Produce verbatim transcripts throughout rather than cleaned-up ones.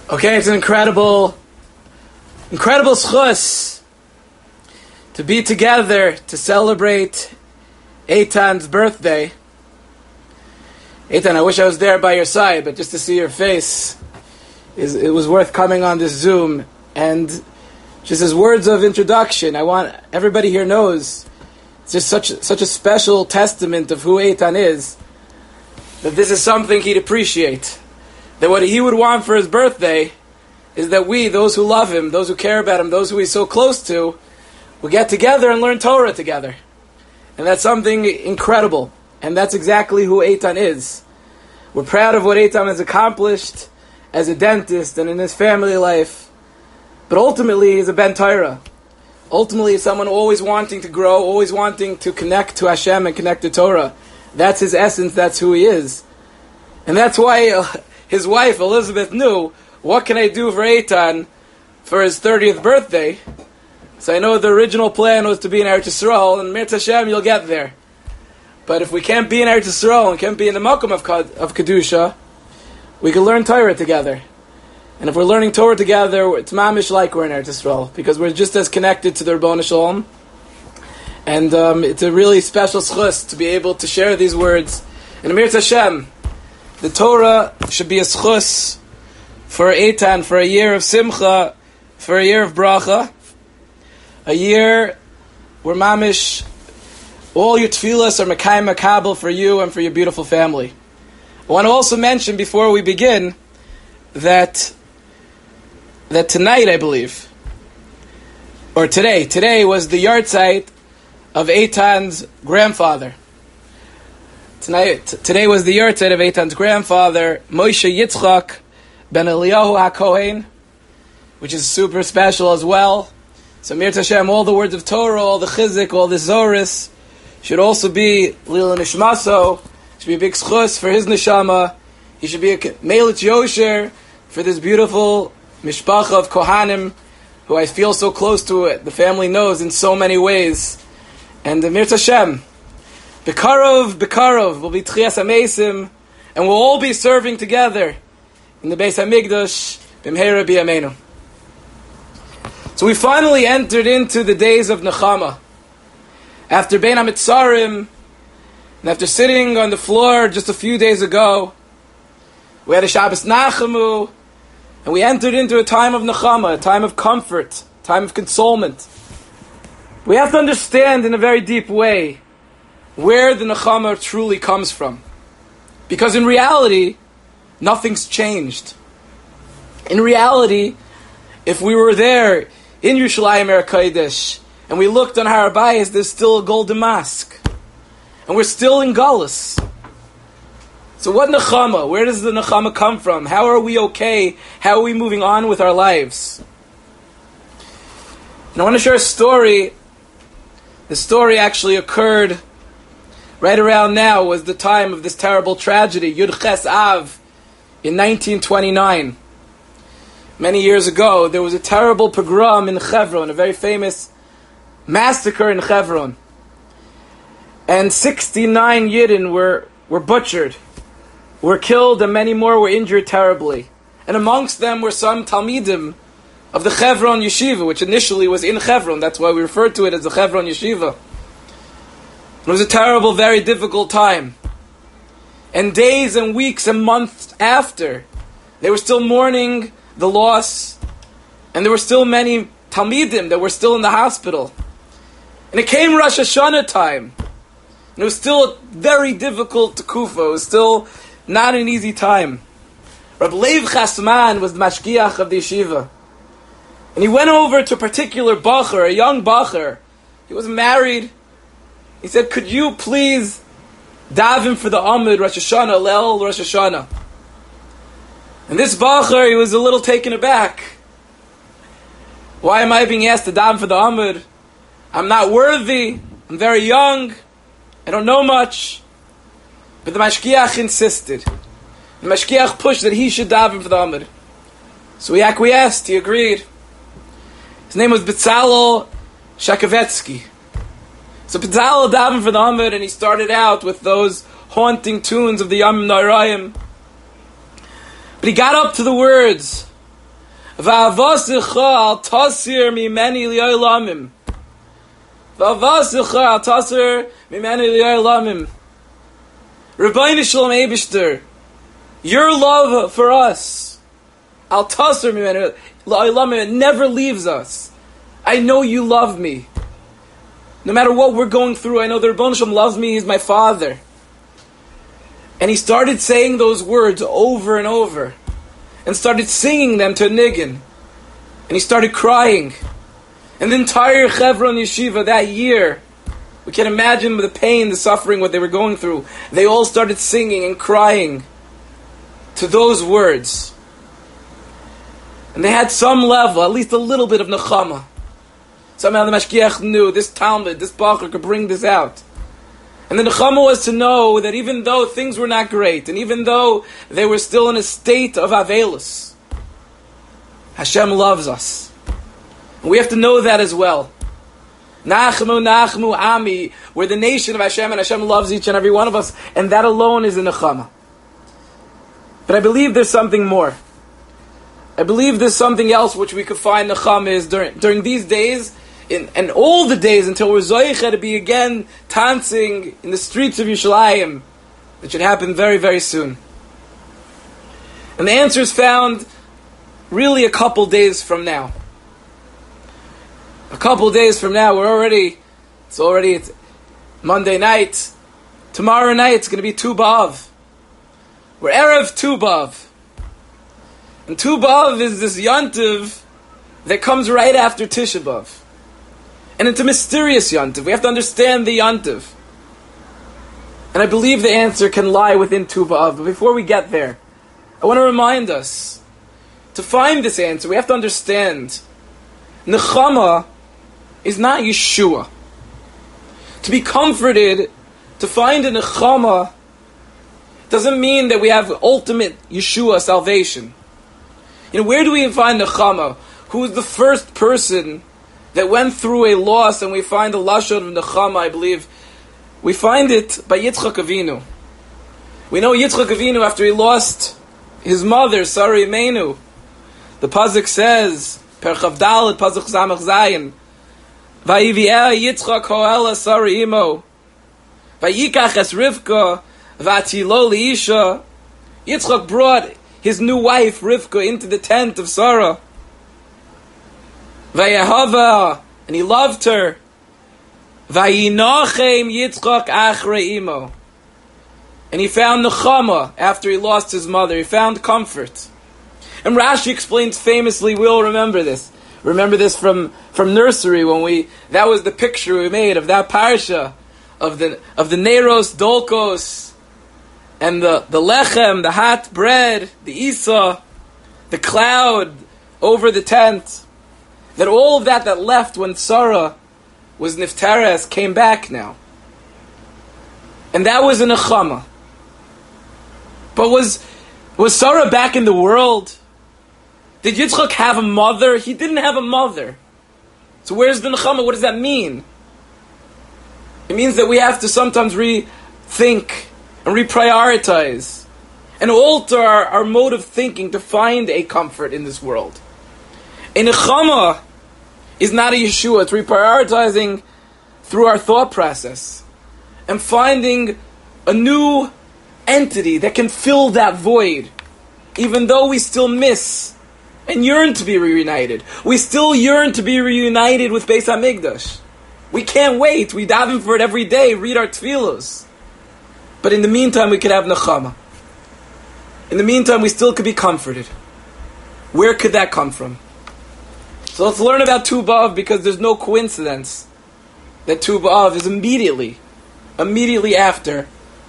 Okay, it's an incredible, incredible schus to be together to celebrate Eitan's birthday. Eitan, I wish I was there by your side, but just to see your face, is it was worth coming on this Zoom. And just as words of introduction, I want everybody here knows it's just such such a special testament of who Eitan is, that this is something he'd appreciate. That what he would want for his birthday is that we, those who love him, those who care about him, those who he's so close to, will get together and learn Torah together. And that's something incredible. And that's exactly who Eitan is. We're proud of what Eitan has accomplished as a dentist and in his family life. But ultimately, he's a Ben Torah. Ultimately, he's someone always wanting to grow, always wanting to connect to Hashem and connect to Torah. That's his essence, that's who he is. And that's why uh, his wife, Elizabeth, knew, what can I do for Eitan for his thirtieth birthday? So I know the original plan was to be in Eretz Yisrael, and Mirz Hashem, you'll get there. But if we can't be in Eretz Yisrael and can't be in the Makom of, of Kedusha, we can learn Torah together. And if we're learning Torah together, it's mamish like we're in Eretz Yisrael, because we're just as connected to the Ribono Shel Olam. And um, it's a really special schus to be able to share these words. And Mirz Hashem, the Torah should be a schus for Eitan, for a year of simcha, for a year of bracha, a year where mamish, all your tefillas are mekayim makabel for you and for your beautiful family. I want to also mention before we begin that that tonight, I believe, or today, today was the yahrzeit of Eitan's grandfather. Tonight, t- today was the yahrzeit of Eitan's grandfather, Moshe Yitzchak ben Eliyahu HaKohen, which is super special as well. So Mirz Hashem, all the words of Torah, all the chizik, all the zoris, should also be Lil Nishmaso, should be a big schus for his neshama. He should be a Melech Yosher for this beautiful mishpacha of Kohanim, who I feel so close to it. The family knows in so many ways. And the Mirz Hashem, Bekarov, Bekarov, will be Tchias HaMeisim, and we'll all be serving together in the Beis HaMikdash, B'mheira B'yameinu. So we finally entered into the days of Nechama. After Bein HaMitzarim, and after sitting on the floor just a few days ago, we had a Shabbos Nachamu, and we entered into a time of Nechama, a time of comfort, a time of consolement. We have to understand in a very deep way where the Nechama truly comes from. Because in reality, nothing's changed. In reality, if we were there in Yerushalayim Eretz Kodesh and we looked on Har Habayis, there's still a golden mosque. And we're still in Galus. So what Nechama? Where does the Nechama come from? How are we okay? How are we moving on with our lives? And I want to share a story. The story actually occurred right around now, was the time of this terrible tragedy, Yud Ches Av, in nineteen twenty-nine. Many years ago, there was a terrible pogrom in Hebron, a very famous massacre in Hebron. And sixty-nine Yidden were, were butchered, were killed, and many more were injured terribly. And amongst them were some Talmidim of the Hebron Yeshiva, which initially was in Hebron. That's why we refer to it as the Hebron Yeshiva. It was a terrible, very difficult time. And days and weeks and months after, they were still mourning the loss, and there were still many Talmidim that were still in the hospital. And it came Rosh Hashanah time, and it was still a very difficult Kufa. It was still not an easy time. Rabbi Lev Chasman was the mashgiach of the yeshiva, and he went over to a particular bacher, a young bacher. He was married. He said, "Could you please daven for the Amud Rosh Hashanah, Leil Rosh Hashanah?" And this bacher, he was a little taken aback. Why am I being asked to daven for the Amud? I'm not worthy. I'm very young. I don't know much. But the mashgiach insisted. The mashgiach pushed that he should daven for the Amud. So he acquiesced. He agreed. His name was Bezalel Shakavetsky. So Bezalel davened for the Amud, and he started out with those haunting tunes of the Yom Noraim. But he got up to the words, Va'avasicha al tasir mimeni li'olamim. Va'avasicha al tasir mimeni li'olamim. Rabbeinu Shalom Eibishter, your love for us, al tasir mimeni li'olamim, it never leaves us. I know you love me. No matter what we're going through, I know the Rebbeinu Shalom loves me, he's my father. And he started saying those words over and over. And started singing them to Niggin. And he started crying. And the entire Chevron Yeshiva that year, we can imagine the pain, the suffering, what they were going through. They all started singing and crying to those words. And they had some level, at least a little bit of nechama. Somehow the Mashgiach knew this Talmud, this Bachar could bring this out. And the nechama was to know that even though things were not great, and even though they were still in a state of avelus, Hashem loves us. And we have to know that as well. Nachmu, Nachmu, Ami, we're the nation of Hashem, and Hashem loves each and every one of us, and that alone is a nechama. But I believe there's something more. I believe there's something else which we could find nechama is during, during these days, In, and all the days until we're zoicha to be again dancing in the streets of Yerushalayim. That should happen very, very soon. And the answer is found really a couple days from now. A couple days from now, we're already, it's already it's Monday night. Tomorrow night it's going to be Tu B'Av. We're Erev Tu B'Av. And Tu B'Av is this Yontiv that comes right after Tisha B'Av. And it's a mysterious Yontiv. We have to understand the Yontiv. And I believe the answer can lie within Tu B'Av. But before we get there, I want to remind us, to find this answer, we have to understand, Nechama is not Yeshua. To be comforted, to find a Nechama, doesn't mean that we have ultimate Yeshua salvation. You know, where do we find Nechama? Who is the first person that went through a loss, and we find the lashon of nechama, I believe, we find it by Yitzchak Avinu. We know Yitzchak Avinu, after he lost his mother, Sarah Imeinu, the pasuk says, Per Chavdalet, pasuk Zamach Zayin, Vayivi'eh Yitzchak ho'ela Sarah Imo, Vayikach es Rivka, Vatilo li'isha. Yitzchak brought his new wife, Rivka, into the tent of Sarah. Vayahava, and he loved her. Vayinochem Yitzchak achrei imo, and he found nechama after he lost his mother. He found comfort. And Rashi explains famously. We all remember this. Remember this from, from nursery when we that was the picture we made of that parsha of the of the Neros Dolkos and the the lechem, the hot bread, the isa, the cloud over the tent. That all of that that left when Sarah was niftares came back now. And that was a nechama. But was, was Sarah back in the world? Did Yitzchak have a mother? He didn't have a mother. So where's the nechama? What does that mean? It means that we have to sometimes rethink and reprioritize and alter our, our mode of thinking to find a comfort in this world. A nechama is not a Yeshua. It's reprioritizing through our thought process and finding a new entity that can fill that void. Even though we still miss and yearn to be reunited. We still yearn to be reunited with Beis HaMikdash. We can't wait. We daven for it every day, read our tefillos. But in the meantime, we could have nechama. In the meantime, we still could be comforted. Where could that come from? So let's learn about Tu B'Av, because there's no coincidence that Tu B'Av is immediately, immediately after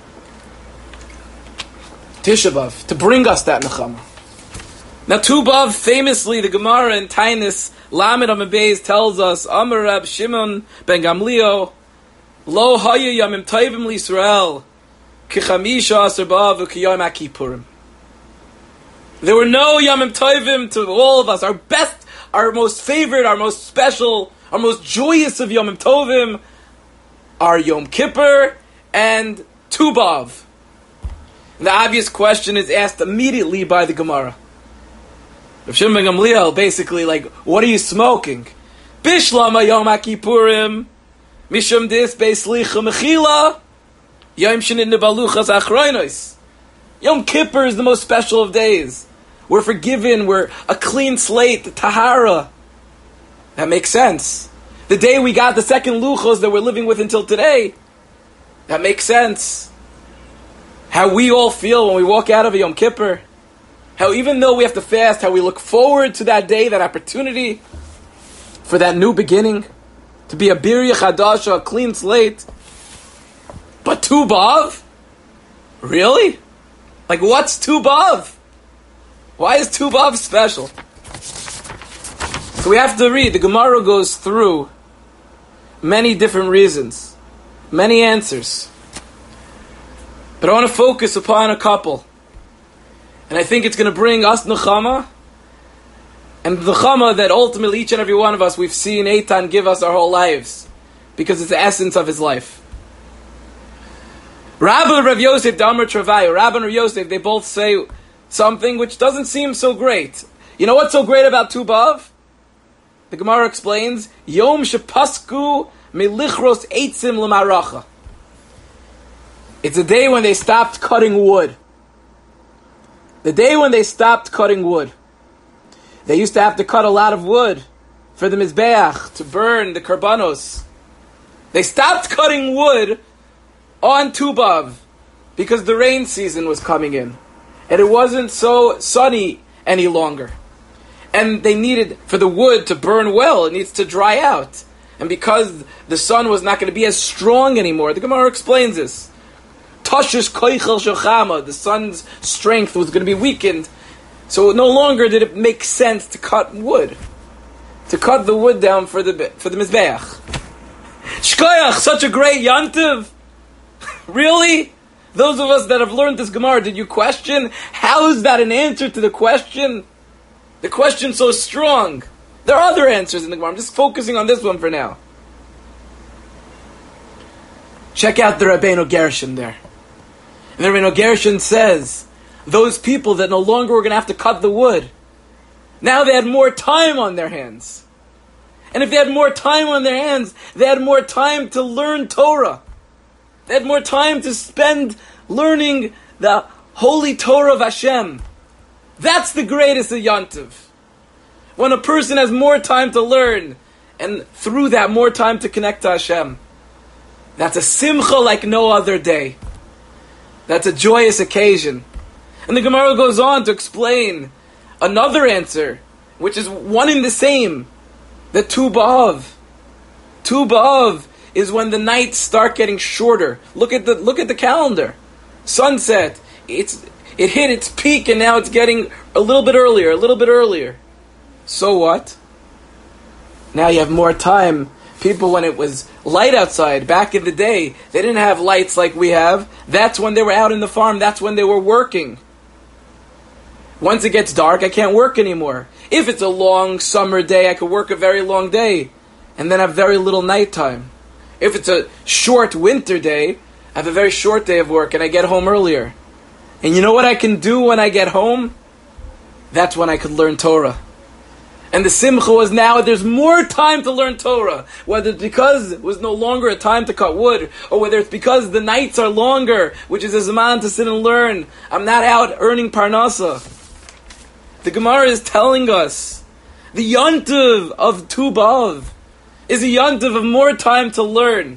Tisha B'Av, to bring us that nechama. Now Tu B'Av, famously, the Gemara in Tainis Lamed Amud Beis tells us, Amar Rab Shimon ben Gamliel, Lo haya yamim tovim l'Yisrael, ki chamisha asar b'av ki yom HaKippurim. There were no yamim tovim to all of us. Our best, our most favorite, our most special, our most joyous of yamim tovim are Yom Kippur and Tu B'Av. The obvious question is asked immediately by the Gemara. Rav Shimon ben Gamliel basically like, what are you smoking? Bishlama Yom HaKippurim, Mishum Dis Beislicha Mechila, Yom Shinit Nebaluchas Achroinos. Yom Kippur is the most special of days. We're forgiven, we're a clean slate, Tahara. That makes sense. The day we got the second Luchos that we're living with until today, that makes sense. How we all feel when we walk out of a Yom Kippur. How even though we have to fast, how we look forward to that day, that opportunity for that new beginning, to be a Birya Chadasha, a clean slate. But Tu B'Av? Really? Like, what's Tu B'Av? Why is Tu B'Av special? So we have to read. The Gemara goes through many different reasons, many answers. But I want to focus upon a couple. And I think it's going to bring us Nechama, and the Nechama that ultimately each and every one of us we've seen Eitan give us our whole lives, because it's the essence of his life. Rabbi and Rav Yosef, Damar Travayu, Rabbi and Rav Yosef, they both say something which doesn't seem so great. You know what's so great about Tu B'Av? The Gemara explains, Yom Shepasku Melichros Eitzim L'Maracha. It's a day when they stopped cutting wood. The day when they stopped cutting wood. They used to have to cut a lot of wood for the Mizbeach, to burn the Karbanos. They stopped cutting wood on Tu B'Av because the rain season was coming in. And it wasn't so sunny any longer. And they needed, for the wood to burn well, it needs to dry out. And because the sun was not going to be as strong anymore, the Gemara explains this. Tashish koichel shechama, the sun's strength was going to be weakened. So no longer did it make sense to cut wood. To cut the wood down for the for the Mizbeach. Shkoyach, such a great yantiv. Really? Those of us that have learned this Gemara, did you question? How is that an answer to the question? The question's so strong. There are other answers in the Gemara. I'm just focusing on this one for now. Check out the Rabbeinu Gershon there. And the Rabbeinu Gershon says, those people that no longer were going to have to cut the wood, now they had more time on their hands. And if they had more time on their hands, they had more time to learn Torah. They had more time to spend learning the holy Torah of Hashem. That's the greatest of Yantiv. When a person has more time to learn, and through that more time to connect to Hashem. That's a simcha like no other day. That's a joyous occasion. And the Gemara goes on to explain another answer, which is one in the same. The Tu B'Av. Tu B'Av is when the nights start getting shorter. Look at the look at the calendar. Sunset. It's it hit its peak and now it's getting a little bit earlier, a little bit earlier. So what? Now you have more time. People, when it was light outside, back in the day, they didn't have lights like we have. That's when they were out in the farm. That's when they were working. Once it gets dark, I can't work anymore. If it's a long summer day, I could work a very long day and then have very little nighttime. If it's a short winter day, I have a very short day of work and I get home earlier. And you know what I can do when I get home? That's when I could learn Torah. And the simcha was now there's more time to learn Torah. Whether it's because it was no longer a time to cut wood, or whether it's because the nights are longer, which is a zaman to sit and learn. I'm not out earning parnasa. The Gemara is telling us the yontiv of Tu B'Av is a yontiv of more time to learn.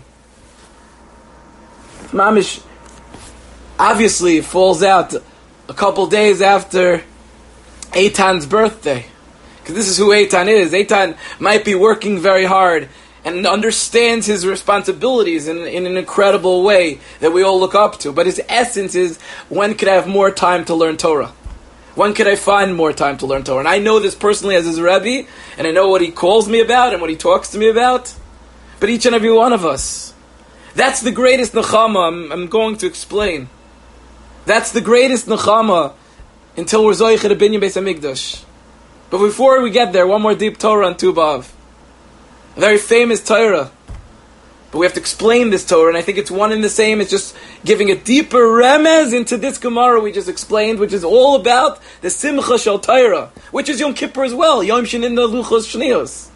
Mamish obviously falls out a couple days after Eitan's birthday. Because this is who Eitan is. Eitan might be working very hard and understands his responsibilities in, in an incredible way that we all look up to. But his essence is, when could I have more time to learn Torah? When could I find more time to learn Torah? And I know this personally as his Rebbe, and I know what he calls me about and what he talks to me about. But each and every one of us, that's the greatest nechama I'm, I'm going to explain. That's the greatest nechama until we're zoich at a binyan Beis Hamikdash. But before we get there, one more deep Torah on Tu B'Av. A very famous Torah But we have to explain this Torah, and I think it's one and the same. It's just giving a deeper remez into this Gemara we just explained, which is all about the Simcha Shel Torah, which is Yom Kippur as well. Yom Shenin the Luchos Shnios.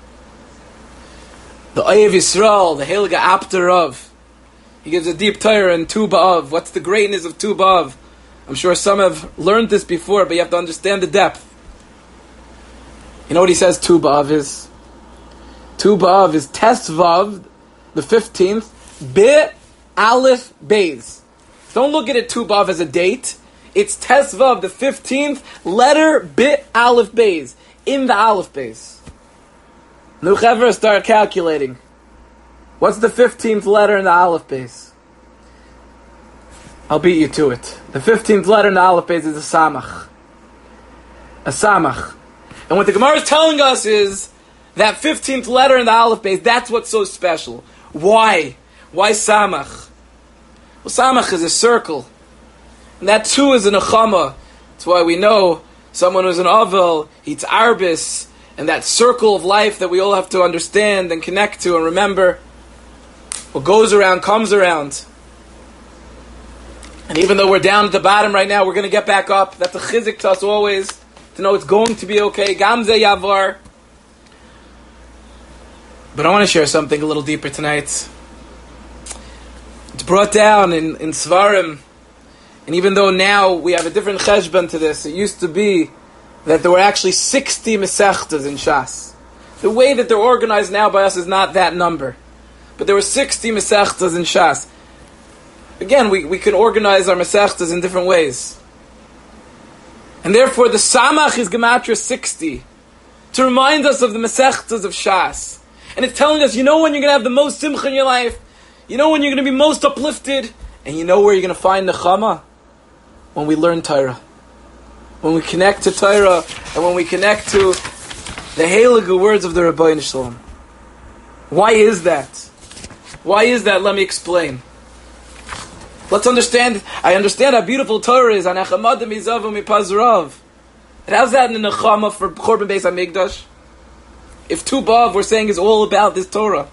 The Oyev Yisrael, the Heilige Apter of. He gives a deep Torah in Tu B'Av. What's the greatness of Tu B'Av? I'm sure some have learned this before, but you have to understand the depth. You know what he says Tu B'Av is? Tu B'Av is Tes Vav, the fifteenth, Be Aleph Beis. Don't look at it Tu B'Av as a date. It's Tes Vav, the fifteenth letter, Be Aleph Beis, in the Aleph Beis. Nuchever, start calculating. What's the fifteenth letter in the Aleph Beis? I'll beat you to it. The fifteenth letter in the Aleph Beis is a Samach. A Samach. And what the Gemara is telling us is that fifteenth letter in the Aleph Beis, that's what's so special. Why? Why Samach? Well, Samach is a circle. And that too is an Nechama. That's why we know someone who's an Avel, he eats Arbis, and that circle of life that we all have to understand and connect to and remember. What goes around comes around. And even though we're down at the bottom right now, we're going to get back up. That's a chizik to us always, to know it's going to be okay. Gamze Yavar. But I want to share something a little deeper tonight. It's brought down in, in Svarim. And even though now we have a different cheshbon to this, it used to be that there were actually sixty Mesechtas in Shas. The way that they're organized now by us is not that number. But there were sixty Mesechtas in Shas. Again, we, we can organize our Mesechtas in different ways. And therefore the Samach is Gematria sixty. To remind us of the Mesechtas of Shas. And it's telling us, you know when you're going to have the most simcha in your life, you know when you're going to be most uplifted, and you know where you're going to find Nechama? When we learn Torah. When we connect to Torah, and when we connect to the heilige words of the Rabbeinu Shalom. Why is that? Why is that? Let me explain. Let's understand, I understand how beautiful Torah is. It has that in the Nechama for Chorban Beis HaMikdash. If Tu B'Av we're saying is all about this Torah.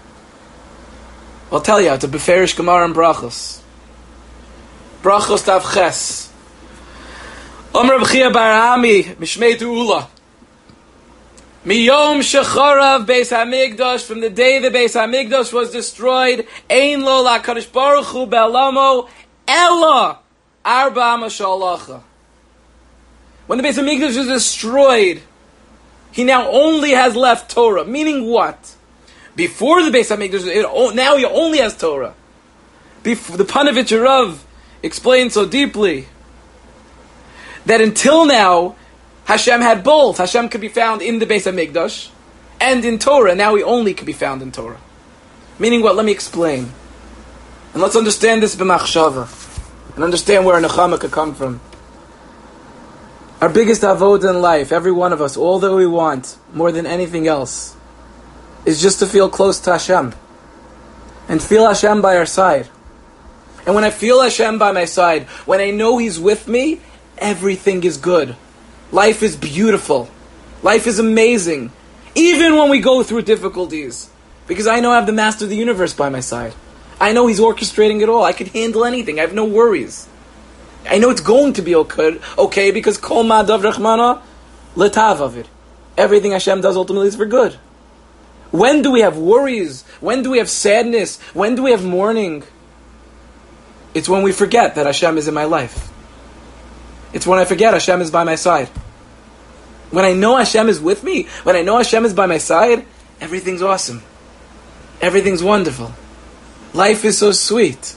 I'll tell you, it's a Beferish Gemara and Brachos. Brachos Tav Ches. Omer B'chia Bar Ami, Mishmei Tu'ula. Miyom Shecharav Beis HaMikdash, from the day the Beis HaMikdash was destroyed, Ein Lo LaKadosh Baruch Hu Be'alamo Ella Arba Mashalacha. When the Beis HaMikdash was destroyed, he now only has left Torah. Meaning what? Before the Beis HaMikdash, it, now he only has Torah. Before, the Panovich Rav explained so deeply that until now, Hashem had both. Hashem could be found in the Beis HaMikdash and in Torah. Now he only could be found in Torah. Meaning what? Let me explain. And let's understand this b'machshava. And understand where a Nechama could come from. Our biggest avodah in life, every one of us, all that we want, more than anything else, is just to feel close to Hashem. And feel Hashem by our side. And when I feel Hashem by my side, when I know He's with me, everything is good. Life is beautiful. Life is amazing. Even when we go through difficulties. Because I know I have the Master of the Universe by my side. I know He's orchestrating it all. I can handle anything. I have no worries. I know it's going to be okay, okay because Kol Ma'adav Rachmana Letav of it. Everything Hashem does ultimately is for good. When do we have worries? When do we have sadness? When do we have mourning? It's when we forget that Hashem is in my life. It's when I forget Hashem is by my side. When I know Hashem is with me, when I know Hashem is by my side, everything's awesome. Everything's wonderful. Life is so sweet.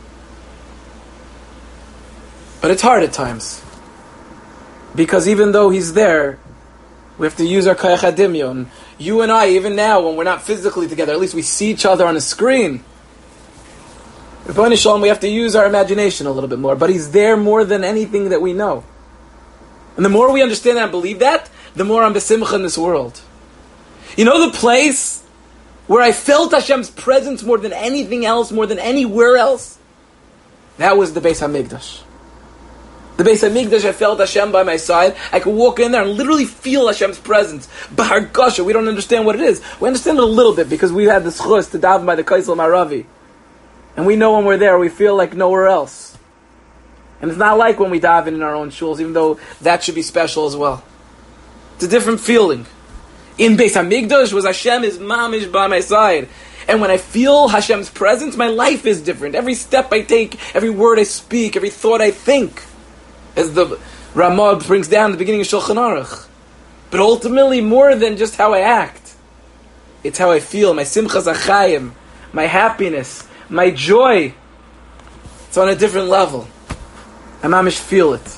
But it's hard at times. Because even though He's there, we have to use our Kayach HaDimyon. You and I, even now, when we're not physically together, at least we see each other on a screen. Rebbeinu Shalom, we have to use our imagination a little bit more. But He's there more than anything that we know. And the more we understand and believe that, the more I'm besimcha in this world. You know the place where I felt Hashem's presence more than anything else, more than anywhere else? That was the Beis HaMikdash. The Beis Hamikdash, I felt Hashem by my side. I could walk in there and literally feel Hashem's presence. Bahar Gasha, we don't understand what it is. We understand it a little bit because we had the schus to daven by the Kaisel Maravi. And we know when we're there, we feel like nowhere else. And it's not like when we daven in our own shuls, even though that should be special as well. It's a different feeling. In Beis Hamikdash was Hashem is mamish by my side. And when I feel Hashem's presence, my life is different. Every step I take, every word I speak, every thought I think. As the Ramah brings down at the beginning of Shulchan Aruch. But ultimately, more than just how I act, it's how I feel, my simchas achayim, my happiness, my joy. It's on a different level. I mamish feel it.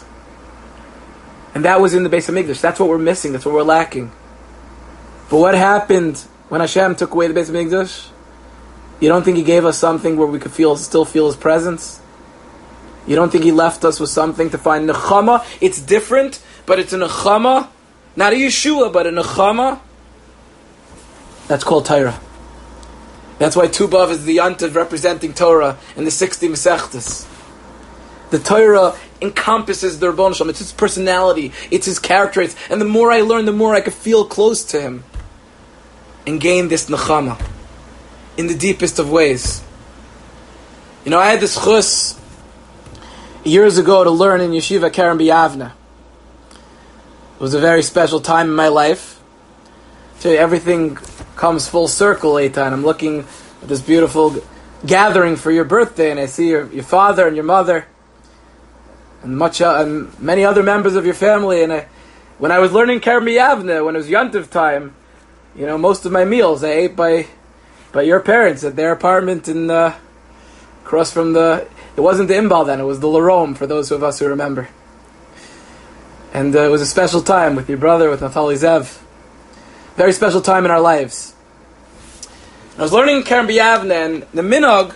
And that was in the Beis Hamikdash. That's what we're missing, that's what we're lacking. But what happened when Hashem took away the Beis Hamikdash? You don't think He gave us something where we could feel, still feel His presence? You don't think He left us with something to find nechama? It's different, but it's a nechama, not a Yeshua, but a nechama. That's called Torah. That's why Tu B'Av is the Yantav representing Torah in the sixty Masechtas. The Torah encompasses the Rebbeinu Shalom. It's His personality, it's His character, and the more I learn, the more I can feel close to Him and gain this nechama in the deepest of ways. You know, I had this chus years ago to learn in Yeshiva Kerem B'Yavne. It was a very special time in my life. I tell you, everything comes full circle, Eitan. I'm looking at this beautiful gathering for your birthday, and I see your, your father and your mother, and much uh, and many other members of your family. And I, when I was learning Kerem B'Yavne, when it was Yontiv time, you know, most of my meals I ate by by your parents at their apartment in uh, across from the. It wasn't the Imbal then, it was the Larome, for those of us who remember. And uh, it was a special time with your brother, with Naftali Zev. Very special time in our lives. And I was learning Kerem B'Yavne, and the Minog,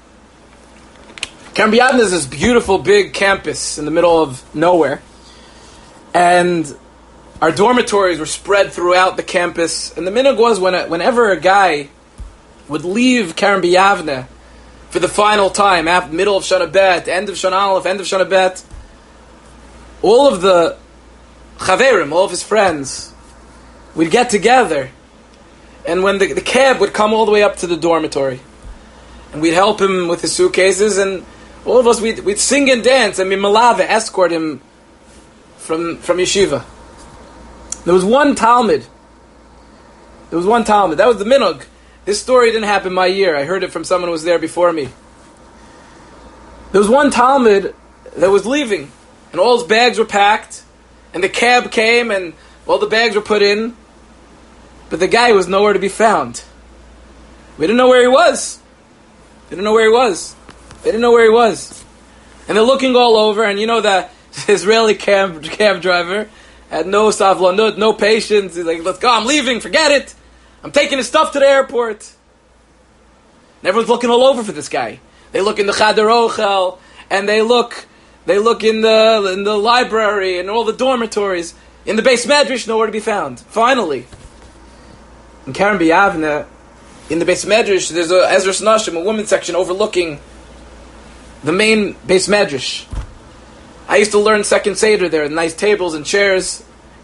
Kerem B'Yavne is this beautiful big campus in the middle of nowhere. And our dormitories were spread throughout the campus. And the Minog was when a, whenever a guy would leave Kerem B'Yavne for the final time, after middle of Shana Bet, end of Shana Aleph, end of Shana Bet, all of the Chaverim, all of his friends, we'd get together, and when the, the cab would come all the way up to the dormitory, and we'd help him with his suitcases, and all of us, we'd, we'd sing and dance, and Mimalave escort him from, from yeshiva. There was one Talmud. There was one Talmud. That was the Minog. This story didn't happen my year. I heard it from someone who was there before me. There was one Talmud that was leaving, and all his bags were packed, and the cab came, and all the bags were put in, but the guy was nowhere to be found. We didn't know where he was. They didn't know where he was. They didn't know where he was. And they're looking all over, and you know that Israeli cab, cab driver had no savla, no, no patience. He's like, let's go, I'm leaving, forget it. I'm taking his stuff to the airport. And everyone's looking all over for this guy. They look in the Chader Ochel, and they look, they look in the in the library and all the dormitories. In the Beis Medrash, nowhere to be found. Finally, in Kerem B'Yavne, in the Beis Medrash, there's a Ezras Nashim, a women's section overlooking the main Beis Medrash. I used to learn Second Seder there, nice tables and chairs.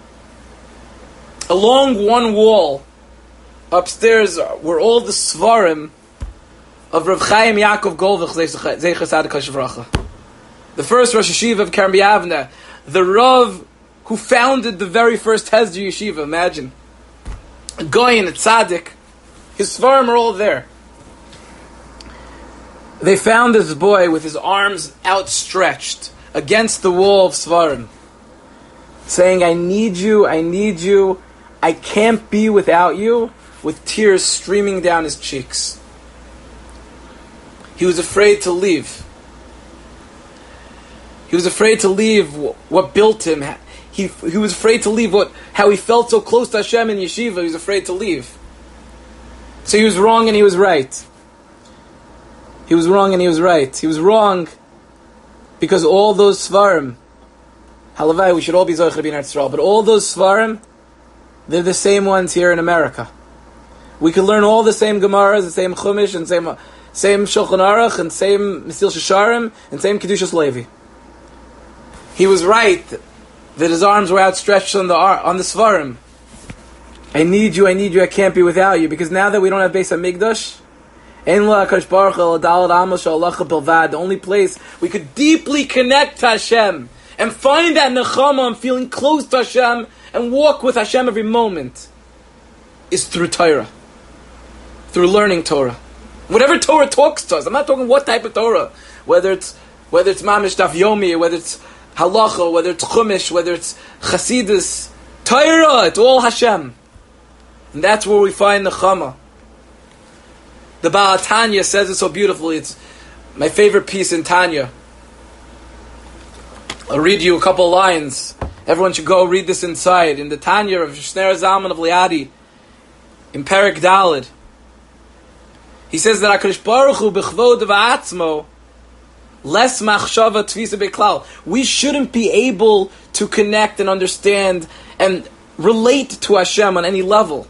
Along one wall, upstairs were all the Svarim of Rav Chaim Yaakov Golvich Zecher Tzaddik HaShavracha. The first Rosh Yeshiva of Kerem B'Yavne, the Rav who founded the very first Hesder Yeshiva, imagine. A Goyin, a Tzaddik, his Svarim are all there. They found this boy with his arms outstretched against the wall of Svarim, saying, I need you, I need you, I can't be without you, with tears streaming down his cheeks. He was afraid to leave. He was afraid to leave what built him. He, he was afraid to leave what how he felt so close to Hashem in yeshiva. He was afraid to leave. So he was wrong and he was right. He was wrong and he was right. He was wrong because all those Svarim, halavai, we should all be Zocher B'In Yisrael, but all those Svarim, they're the same ones here in America. We can learn all the same Gemaras, the same Chumash, and same same Shulchan Aruch, and same Mesil Shasharim, and same Kedushas Levi. he was right that his arms were outstretched on the on the Svarim. I need you, I need you, I can't be without you. Because now that we don't have Beis HaMikdash, the only place we could deeply connect to Hashem and find that nechama and feeling close to Hashem and walk with Hashem every moment is through Torah, through learning Torah. Whatever Torah talks to us, I'm not talking what type of Torah, whether it's whether it's Mamish Daf Yomi, whether it's Halacha, whether it's Chumash, whether it's Chasidus, Torah, it's all Hashem. And that's where we find nechama. The Baal Tanya says it so beautifully. It's my favorite piece in Tanya. I'll read you a couple lines. Everyone should go read this inside. In the Tanya of Shneur Zalman of Liadi, in Perek Daled, he says that HaKadosh Baruch Hu b'chvod v'atzmo less machshava tvisa beklal. We shouldn't be able to connect and understand and relate to Hashem on any level.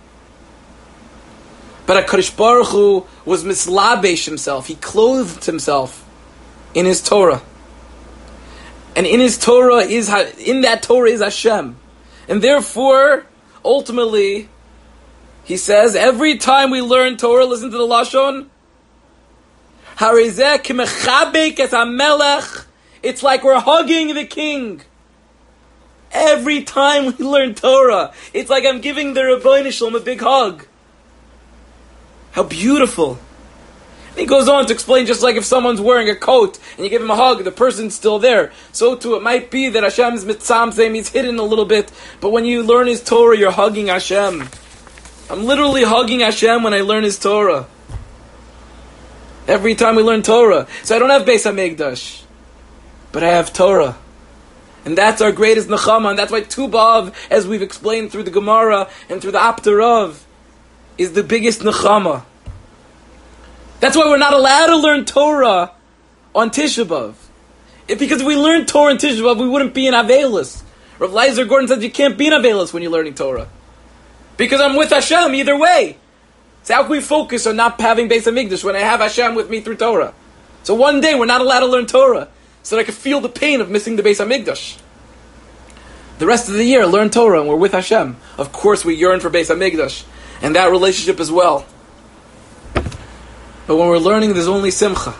But HaKadosh Baruch Hu was mislabesh himself. He clothed himself in his Torah. And in his Torah is, in that Torah is Hashem. And therefore, ultimately, he says, every time we learn Torah, listen to the Lashon, Harizeh kimechabek es hamelech. It's like we're hugging the king. Every time we learn Torah, it's like I'm giving the Rabbeinu Shalom a big hug. How beautiful. And he goes on to explain, just like if someone's wearing a coat and you give him a hug, the person's still there. So too it might be that Hashem's mitzam saying he's hidden a little bit, but when you learn his Torah, you're hugging Hashem. I'm literally hugging Hashem when I learn his Torah. Every time we learn Torah. So I don't have Beis HaMikdash, but I have Torah. And that's our greatest nechama, and that's why Tu B'Av, as we've explained through the Gemara and through the Aptarav, is the biggest nechama. That's why we're not allowed to learn Torah on Tisha B'Av. If, because if we learned Torah on Tisha B'Av, we wouldn't be in Avelis. Rav Leizer Gordon says you can't be in Avelis when you're learning Torah. Because I'm with Hashem either way. So how can we focus on not having Beis HaMikdash when I have Hashem with me through Torah? So one day we're not allowed to learn Torah so that I can feel the pain of missing the Beis HaMikdash. The rest of the year, learn Torah and we're with Hashem. Of course we yearn for Beis HaMikdash and that relationship as well. But when we're learning, there's only simcha.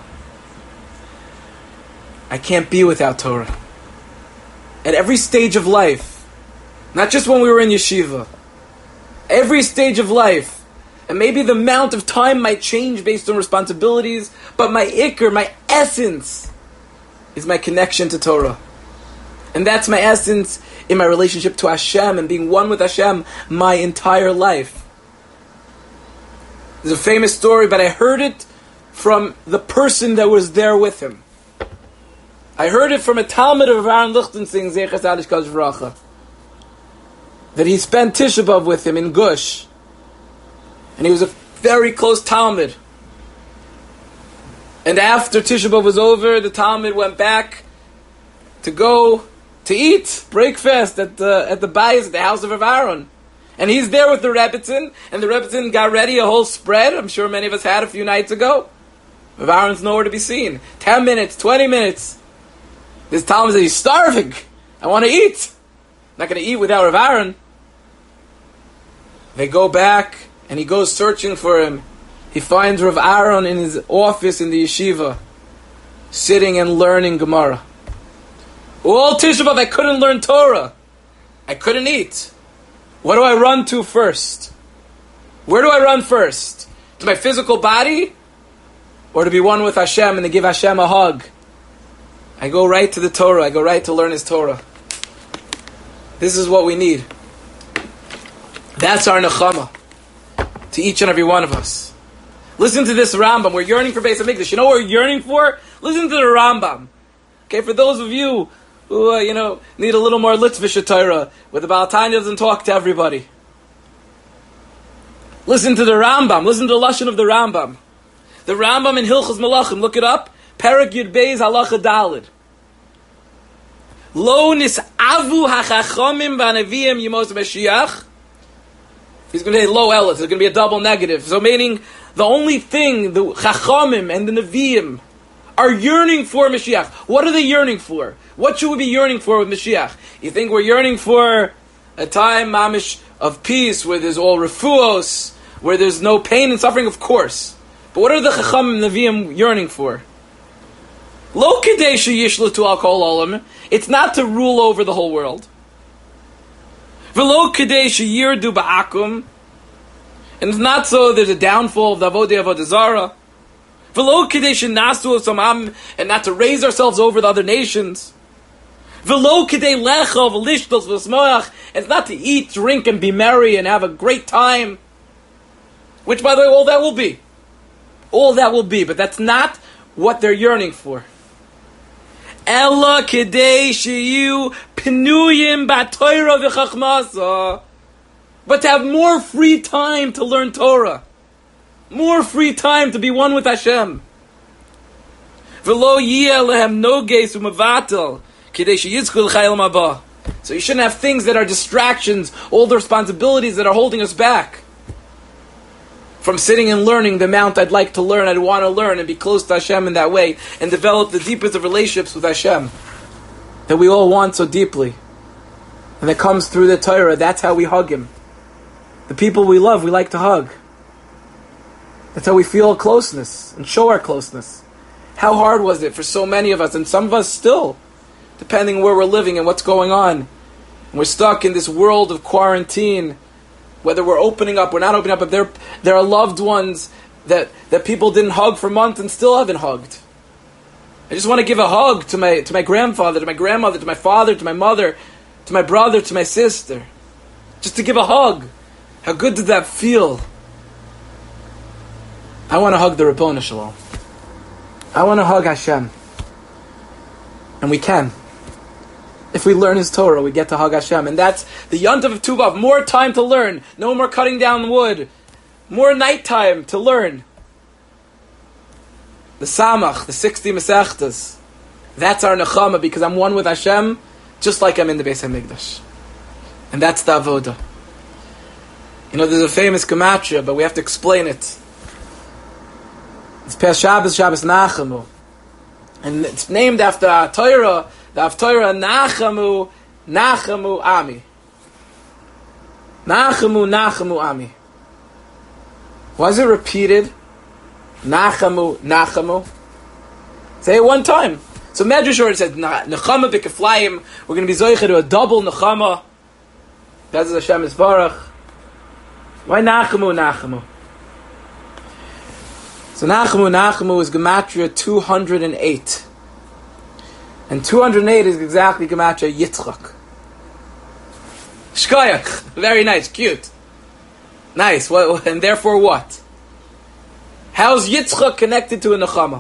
I can't be without Torah. At every stage of life, not just when we were in yeshiva, every stage of life, and maybe the amount of time might change based on responsibilities, but my ikr, my essence, is my connection to Torah. And that's my essence in my relationship to Hashem and being one with Hashem my entire life. There's a famous story, but I heard it from the person that was there with him. I heard it from a Talmud of Aaron Lichtenstein, Zeches Alish Kadosh V'racha, that he spent Tisha B'Av with him in Gush. And he was a very close Talmud. And after Tisha B'Av was over, the Talmud went back to go to eat breakfast at the at the bayis, at the house of Rav Aaron. And he's there with the Rebbitzin, and the Rebbitzin got ready a whole spread. I'm sure many of us had a few nights ago. Rav Aaron's nowhere to be seen. Ten minutes, twenty minutes. This Talmud says, he's starving. I want to eat. I'm not going to eat without Rav Aaron. They go back, and he goes searching for him. He finds Rav Aaron in his office in the yeshiva, sitting and learning Gemara. All Tisha B'Av, I couldn't learn Torah. I couldn't eat. What do I run to first? Where do I run first? To my physical body? Or to be one with Hashem and to give Hashem a hug? I go right to the Torah. I go right to learn His Torah. This is what we need. That's our nechama to each and every one of us. Listen to this Rambam. We're yearning for Beis HaMikdash. You know what we're yearning for? Listen to the Rambam. Okay, for those of you who, uh, you know, need a little more Litzvish Torah, where the Baal Tanya doesn't talk to everybody. Listen to the Rambam. Listen to the Lashon of the Rambam. The Rambam in Hilchos Malachim. Look it up. Perek Yud Beis Halacha Daled. Lo nis'avu hachachomim v'anaviyim yimos Mashiach. He's going to say lo elis. There's going to be a double negative. So meaning, the only thing the chachomim and the neviim are yearning for Mashiach. What are they yearning for? What should we be yearning for with Mashiach? You think we're yearning for a time, mamish, of peace, where there's all refuos, where there's no pain and suffering? Of course. But what are the Chacham and Nevi'im yearning for? Lo kedei sheyishlatu al kol olam. It's not to rule over the whole world. V'lo kedei sheyirdu ba'akum. And it's not so there's a downfall of the Avodah Avodah Zarah. V'lo kedei shenasu samam, and not to raise ourselves over the other nations. V'lo kedei lecha v'lishtos v'smoach, and it's not to eat, drink, and be merry and have a great time. Which, by the way, all that will be. All that will be, but that's not what they're yearning for. Ella kedei sheyu pinuyim b'Torah v'chachmasa. But to have more free time to learn Torah. More free time to be one with Hashem. V'lo yiyeh lehem noges u'mavatel kedei sheyizku l'chayil mabah. So you shouldn't have things that are distractions, all the responsibilities that are holding us back from sitting and learning the amount I'd like to learn, I'd want to learn, and be close to Hashem in that way, and develop the deepest of relationships with Hashem that we all want so deeply. And that comes through the Torah. That's how we hug Him. The people we love, we like to hug. That's how we feel closeness and show our closeness. How hard was it for so many of us, and some of us still, depending where we're living and what's going on. And we're stuck in this world of quarantine. Whether we're opening up, we're not opening up, but there, there are loved ones that, that people didn't hug for months and still haven't hugged. I just want to give a hug to my to my grandfather, to my grandmother, to my father, to my mother, to my brother, to my sister. Just to give a hug. How good did that feel? I want to hug the Ribono Shel Olam. I want to hug Hashem. And we can. If we learn His Torah, we get to hug Hashem. And that's the Yontav of Tu B'Av. More time to learn. No more cutting down wood. More nighttime to learn. The Samach, the sixty Masechtas. That's our Nechama, because I'm one with Hashem, just like I'm in the Beis HaMikdash. And that's the Avodah. You know, there's a famous Gematria, but we have to explain it. It's Pes Shabbos, Shabbos Nachamu. And it's named after our Torah, the Haftorah, Nachamu, Nachamu Ami. Nachamu, Nachamu Ami. Why is it repeated? Nachamu, Nachamu. Say it one time. So Medrash already said, Nechama b'Keflayim. We're going to be zoicha to a double Nechama. That's Hashem Yisbarach. Why Nachamu, Nachamu? So Nachamu, Nachamu is Gematria two hundred eight. And two hundred eight is exactly Gematria Yitzchak. Shkoyach. Very nice, cute. Nice. What, and therefore what? How's Yitzchak connected to a Nechama?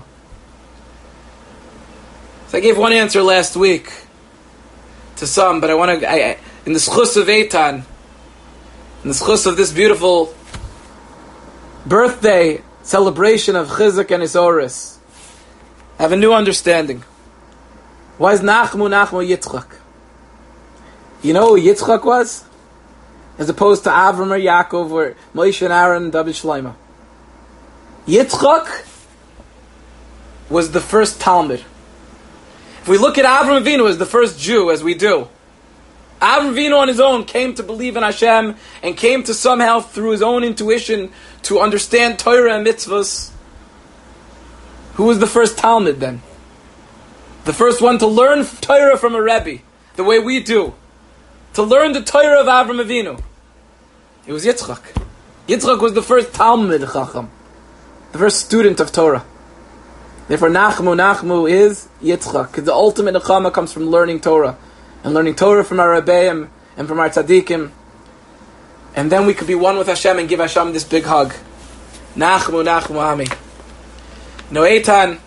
So I gave one answer last week to some, but I want to, I, I, in the schus of Eitan, in the schus of this beautiful birthday celebration of Chizuk and Isoris, I have a new understanding. Why is Nachmu Nachmu Yitzchak? You know who Yitzchak was? As opposed to Avram or Yaakov or Moshe and Aaron and David Shlomo. Yitzchak was the first Talmud. If we look at Avram Avinu as the first Jew, as we do, Avram Avinu on his own came to believe in Hashem and came to somehow, through his own intuition, to understand Torah and mitzvahs. Who was the first Talmud then? The first one to learn Torah from a Rebbe, the way we do. To learn the Torah of Avram Avinu. It was Yitzchak. Yitzchak was the first Talmud Chacham, the first student of Torah. Therefore, Nachmu, Nachmu is Yitzchak. The ultimate Nechama comes from learning Torah. And learning Torah from our Rebbeim and from our Tzaddikim. And then we could be one with Hashem and give Hashem this big hug. Nachmu, Nachmu, Ami. No, Eitan.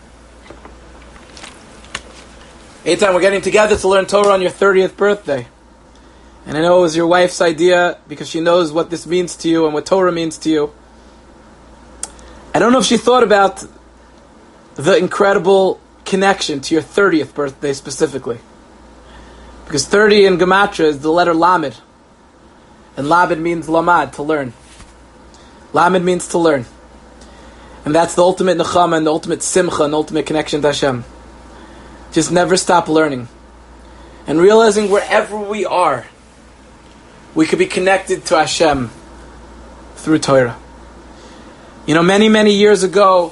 Eitan, we're getting together to learn Torah on your thirtieth birthday. And I know it was your wife's idea because she knows what this means to you and what Torah means to you. I don't know if she thought about the incredible connection to your thirtieth birthday specifically. Because thirty in Gematria is the letter Lamed. And Lamed means Lamad, to learn. Lamed means to learn. And that's the ultimate nechama and the ultimate simcha and the ultimate connection to Hashem. Just never stop learning. And realizing wherever we are, we could be connected to Hashem through Torah. You know, many, many years ago,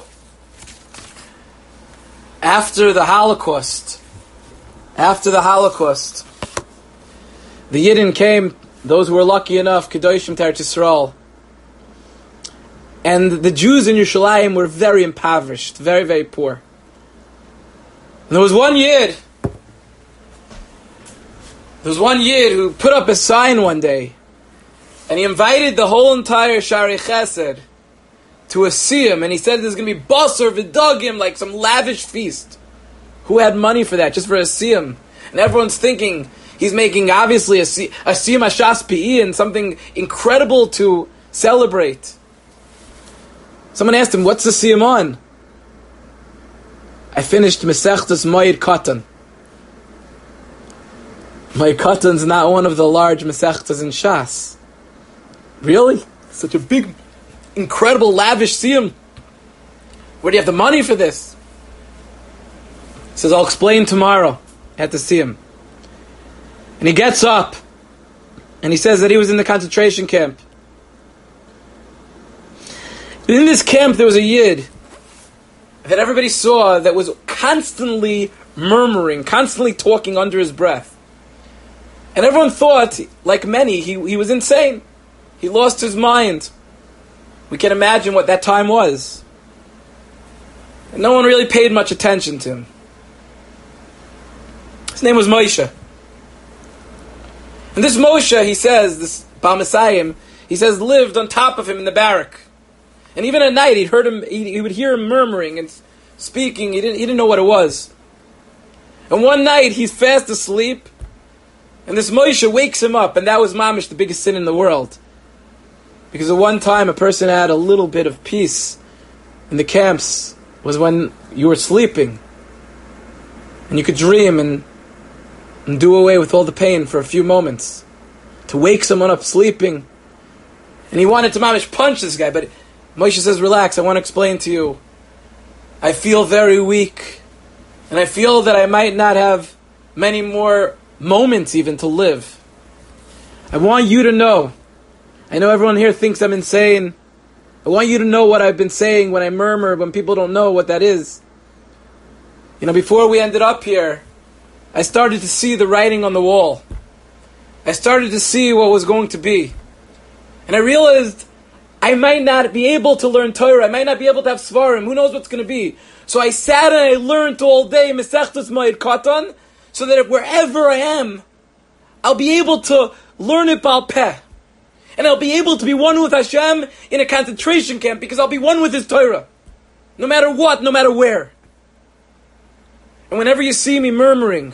after the Holocaust, after the Holocaust, the Yidden came, those who were lucky enough, Kedoshim to Eretz Yisrael. And the Jews in Yerushalayim were very impoverished, very, very poor. And there was one Yid, there was one Yid who put up a sign one day, and he invited the whole entire Shari Chesed to a siyum, and he said there's going to be basar v'dagim, like some lavish feast. Who had money for that, just for a siyum? And everyone's thinking he's making obviously a siyum hashas pi'i and something incredible to celebrate. Someone asked him, what's the siyum on? I finished Mesechtas Moed Katan. Moed Katan's not one of the large Mesechtas in Shas. Really? Such a big, incredible, lavish siyum. Where do you have the money for this? He says, I'll explain tomorrow at the siyum. And he gets up and he says that he was in the concentration camp. In this camp there was a Yid that everybody saw that was constantly murmuring, constantly talking under his breath. And everyone thought, like many, he, he was insane. He lost his mind. We can imagine what that time was. And no one really paid much attention to him. His name was Moshe. And this Moshe, he says, this Baal Messiah, he says, lived on top of him in the barrack. And even at night, he'd heard him. He, he would hear him murmuring and speaking. He didn't. He didn't know what it was. And one night, he's fast asleep, and this Moshe wakes him up, and that was mamish, the biggest sin in the world, because at one time a person had a little bit of peace in the camps was when you were sleeping, and you could dream and and do away with all the pain for a few moments. To wake someone up sleeping, and he wanted to mamish punch this guy, but Moshe says, relax, I want to explain to you. I feel very weak, and I feel that I might not have many more moments even to live. I want you to know, I know everyone here thinks I'm insane. I want you to know what I've been saying when I murmur, when people don't know what that is. You know, before we ended up here, I started to see the writing on the wall. I started to see what was going to be. And I realized I might not be able to learn Torah. I might not be able to have Svarim. Who knows what's going to be? So I sat and I learned all day Mesechtas Moed Katan, so that if wherever I am, I'll be able to learn it Baal Peh. And I'll be able to be one with Hashem in a concentration camp, because I'll be one with His Torah. No matter what, no matter where. And whenever you see me murmuring,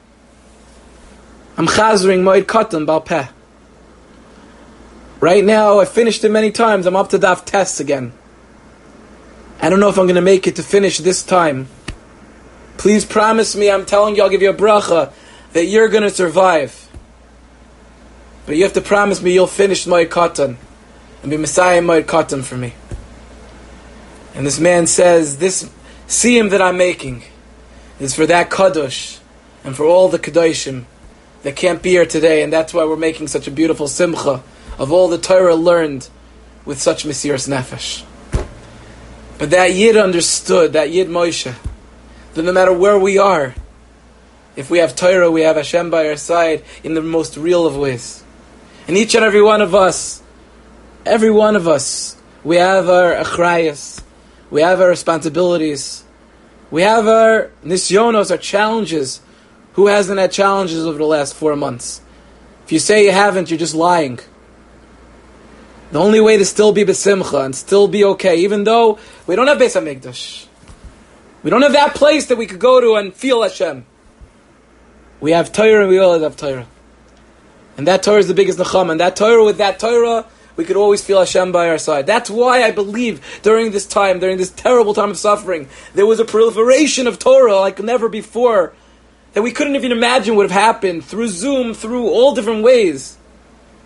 I'm chazering Moed Katan Baal Peh. Right now, I finished it many times. I'm up to Daf Tes again. I don't know if I'm going to make it to finish this time. Please promise me, I'm telling you, I'll give you a bracha, that you're going to survive. But you have to promise me you'll finish Moed Katan and be Messiah Moed Katan for me. And this man says, this siyum that I'm making is for that Kadosh and for all the Kadoshim that can't be here today. And that's why we're making such a beautiful simcha of all the Torah learned with such Mesiras Nefesh. But that Yid understood, that Yid Moshe, that no matter where we are, if we have Torah, we have Hashem by our side in the most real of ways. And each and every one of us, every one of us, we have our achrayas, we have our responsibilities, we have our nisyonos, our challenges. Who hasn't had challenges over the last four months? If you say you haven't, you're just lying. The only way to still be besimcha and still be okay, even though we don't have Beis HaMikdash, we don't have that place that we could go to and feel Hashem. We have Torah and we always have Torah. And that Torah is the biggest nechama. And that Torah, with that Torah, we could always feel Hashem by our side. That's why I believe during this time, during this terrible time of suffering, there was a proliferation of Torah like never before, that we couldn't even imagine would have happened through Zoom, through all different ways.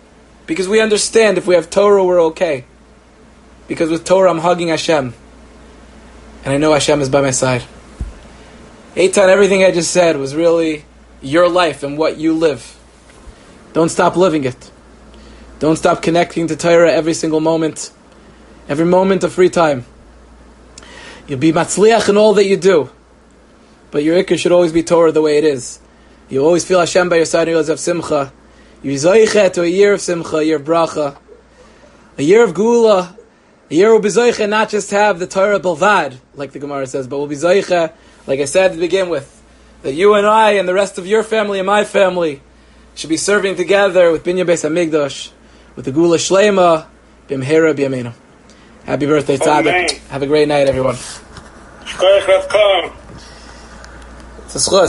Because we understand if we have Torah, we're okay. Because with Torah, I'm hugging Hashem. and I know Hashem is by my side. Eitan, everything I just said was really your life and what you live. Don't stop living it. Don't stop connecting to Torah every single moment, every moment of free time. You'll be matzliach in all that you do, but your ikr should always be Torah the way it is. You always feel Hashem by your side, and you always have simcha. You're zoiche to a year of simcha, a year of bracha, a year of gula, a year will be zoiche not just have the Torah belvad, like the Gemara says, but will be zoiche, like I said to begin with, that you and I and the rest of your family and my family should be serving together with Binyan Beis Hamikdash, with the Gula Shlema, Bimhera B'Yameinu. Happy birthday, Tzaddik. Have a great night, everyone. It's a schus.